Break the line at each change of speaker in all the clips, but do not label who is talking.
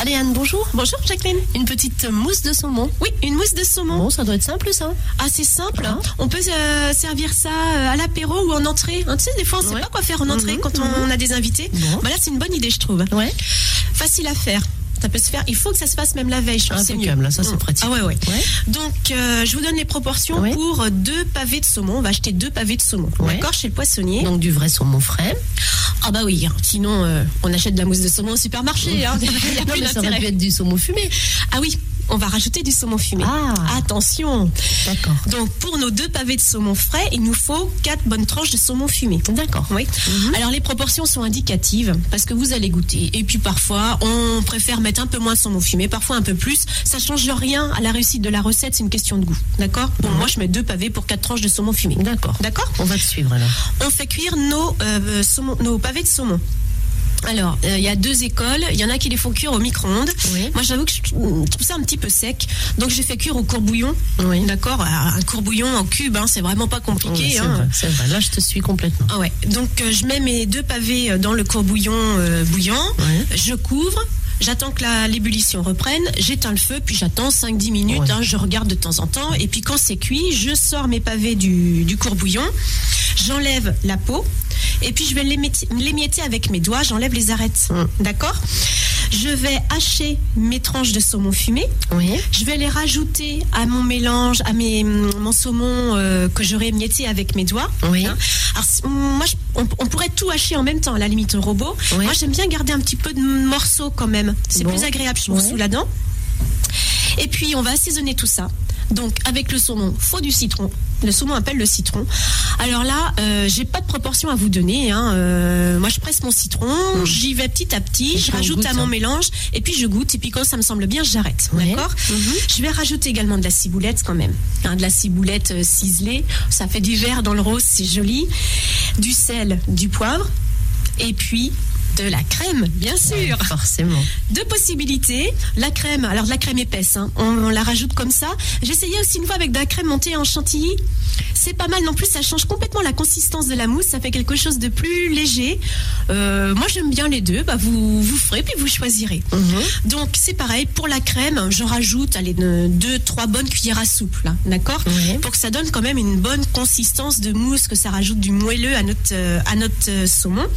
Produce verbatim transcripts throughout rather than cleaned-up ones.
Allez Anne, bonjour.
Bonjour Jacqueline.
Une petite mousse de saumon.
Oui, une mousse de saumon.
Bon, ça doit être simple ça.
Ah, c'est simple.
Ah.
On peut euh, servir ça euh, à l'apéro ou en entrée. Hein, tu sais, des fois, on ne sait
Ouais.
pas quoi faire en entrée
Mmh,
quand on,
mmh.
on a des invités.
Bon.
Bah là, c'est une bonne idée, je trouve.
Ouais.
Facile à faire. Ça peut se faire. Il faut que ça se fasse même la veille. Je trouve que c'est mieux.
Impeccable, là, ça c'est
Mmh.
pratique.
Ah ouais, ouais.
Ouais.
Donc, euh, je vous donne les proportions
Ouais.
pour deux pavés de saumon. On va acheter deux pavés de saumon.
Ouais.
D'accord, chez le poissonnier.
Donc du vrai saumon frais.
Ah bah oui. Hein. Sinon, euh, on achète de la mousse de saumon au supermarché. Hein. Il y a
Non
plus
mais ça aurait
d'intérêt.
pu être du saumon fumé.
Ah oui. On va rajouter du saumon fumé.
Ah.
Attention.
D'accord.
Donc, pour nos deux pavés de saumon frais, il nous faut quatre bonnes tranches de saumon fumé.
D'accord.
Oui.
Mhm.
Alors, les proportions sont indicatives parce que vous allez goûter. Et puis, parfois, on préfère mettre un peu moins de saumon fumé, parfois un peu plus. Ça change rien à la réussite de la recette, c'est une question de goût. D'accord? Bon, moi, je mets deux pavés pour quatre tranches de saumon fumé.
D'accord.
D'accord?
On va te suivre alors.
On fait cuire nos, euh, saumon- nos pavés de saumon. Alors, il euh, y a deux écoles. Il y en a qui les font cuire au micro-ondes.
Oui.
Moi, j'avoue que je trouve ça un petit peu sec. Donc, je fais cuire au courbouillon.
Oui.
D'accord? Un courbouillon en cube, hein, c'est vraiment pas
Ouais,
compliqué.
c'est
hein.
vrai, c'est vrai. Là je te suis complètement.
Ah ouais. Donc, euh, je mets mes deux pavés euh, dans le courbouillon euh, bouillant.
Ouais.
Je couvre. J'attends que la- l'ébullition reprenne, j'éteins le feu, puis j'attends cinq dix minutes,
Ouais.
hein, je regarde de temps en temps, et puis quand c'est cuit, je sors mes pavés du, du courbouillon, j'enlève la peau, et puis je vais l'émietter, l'émietter avec mes doigts, j'enlève les arêtes,
Mm.
d'accord? Je vais hacher mes tranches de saumon fumé,
Oui.
je vais les rajouter à mon mélange, à mes, mon saumon euh, que j'aurai émietté avec mes doigts.
Oui.
Hein. Alors, si- moi, je- on, on pourrait tout hacher en même temps, à la limite, un robot.
Oui.
Moi, j'aime bien garder un petit peu de morceaux quand même. C'est
Bon.
plus agréable, je trouve,
Ouais.
sous la dent. Et puis, on va assaisonner tout ça. Donc, avec le saumon, faut du citron. Le saumon appelle le citron. Alors là, euh, j'ai pas de proportion à vous donner. Hein. Euh, moi, je presse mon citron, j'y vais petit à petit,
Et
je
puis on
rajoute
goûte,
à mon
hein.
mélange, et puis je goûte. Et puis quand ça me semble bien, j'arrête.
Ouais.
D'accord.
Mhm.
Je vais rajouter également de la ciboulette quand même. Hein, de la ciboulette euh, ciselée. Ça fait du vert dans le rose, c'est joli. Du sel, du poivre. Et puis de la crème, bien sûr.
Forcément.
Deux possibilités. La crème, alors de la crème épaisse, hein, on, on la rajoute comme ça. J'essayais aussi une fois avec de la crème montée en chantilly. C'est pas mal non plus, ça change complètement la consistance de la mousse, ça fait quelque chose de plus léger. Euh, moi j'aime bien les deux, bah, vous, vous ferez puis vous choisirez.
Mhm.
Donc c'est pareil, pour la crème, je rajoute allez, de- deux, trois bonnes cuillères à soupe, là, d'accord?
Oui.
Pour que ça donne quand même une bonne consistance de mousse, que ça rajoute du moelleux à notre, euh, à notre euh, saumon.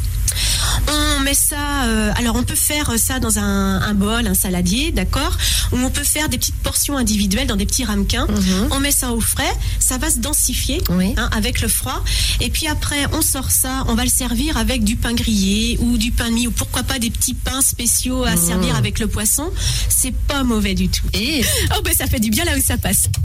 On met ça, euh, alors on peut faire ça dans un, un bol, un saladier, d'accord? Ou on peut faire des petites portions individuelles dans des petits ramequins.
Mhm.
On met ça au frais, ça va se densifier
Oui.
hein, avec le froid. Et puis après, on sort ça, on va le servir avec du pain grillé ou du pain de mie ou pourquoi pas des petits pains spéciaux à
Mhm.
servir avec le poisson. C'est pas mauvais du tout.
Et
Oh ben ça fait du bien là où ça passe.